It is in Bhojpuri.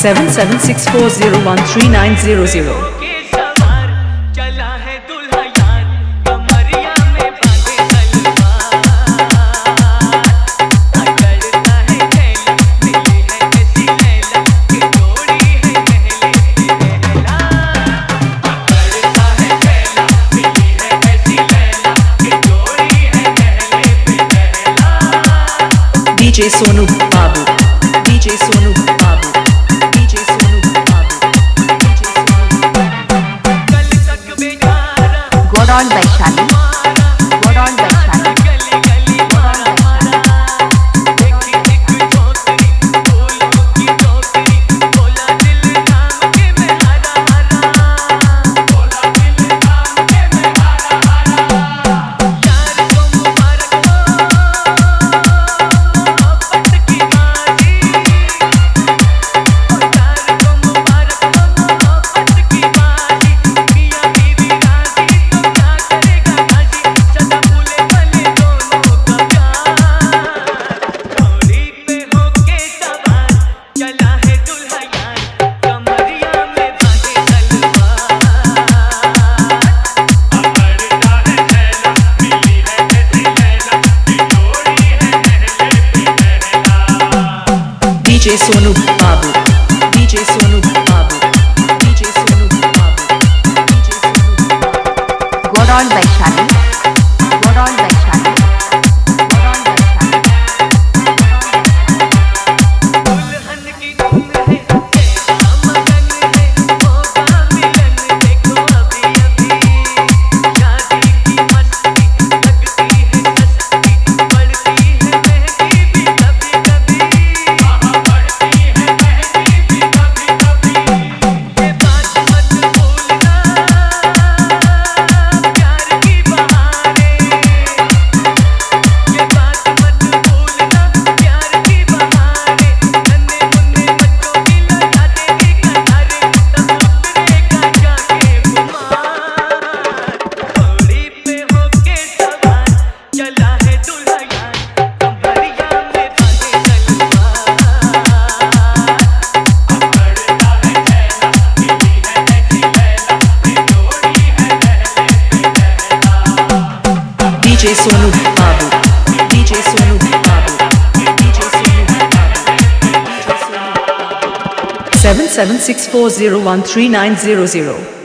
7764013900। DJ Sonu Babu, DJ Sonu Babu, DJ Sonu Babu, DJ Sonu Babu। Goron Vaishali, Goron Vaishali, Goron Vaishali। DJ Sonu Babu, DJ Sonu Babu, DJ Sonu Babu, DJ Sonu Babu। Goron Vaishali, Goron Vaishali, Goron Vaishali। दुल्हन की धुन है तेरा मगन है होगा मिलन देखो अभी अभी शादी की मस्ती लगती है सस्ती बढ़ती है महंगी भी कभी कभी बढ़ती है महंगी भी कभी कभी ये बात मत भूलना प्यार की बहारें ये बात मत भूलना प्यार की बहारें नन्हे मुन्ने बच्चों की लगा देगी कतारें तब उतरेगा जाके गुमान घोड़ी पे होके सवार चला है दूल्हा यार कमरिया में बांधे तलवार अकड़ता है चेहरा मिली है ऐसी लैला ये जोड़ी है पहले पे पहला DJ Sonu Babu, DJ Sonu Babu, DJ Sonu Babu, DJ Sonu Babu। 7764013900।